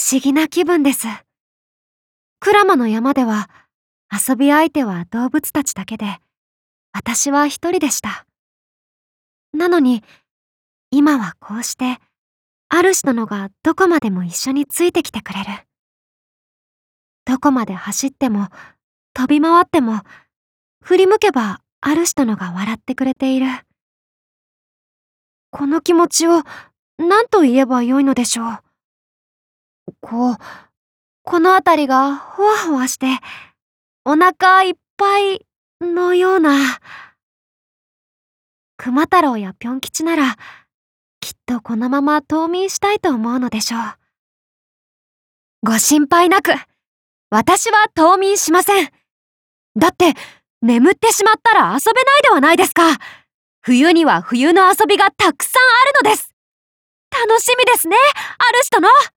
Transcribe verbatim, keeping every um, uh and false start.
思議な気分です。クラマの山では遊び相手は動物たちだけで、私は一人でした。なのに、今はこうして、主殿がどこまでも一緒についてきてくれる。どこまで走っても、飛び回っても、振り向けば主殿が笑ってくれている。この気持ちを何と言えばよいのでしょう。こう、このあたりがほわほわして、お腹いっぱいのような。熊太郎やぴょん吉なら、きっとこのまま冬眠したいと思うのでしょう。ご心配なく、私は冬眠しません。だって、眠ってしまったら遊べないではないですか。冬には冬の遊びがたくさんあるのです。楽しみですね、主殿。